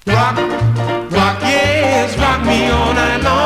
Rock, rock, yes, rock me all night long.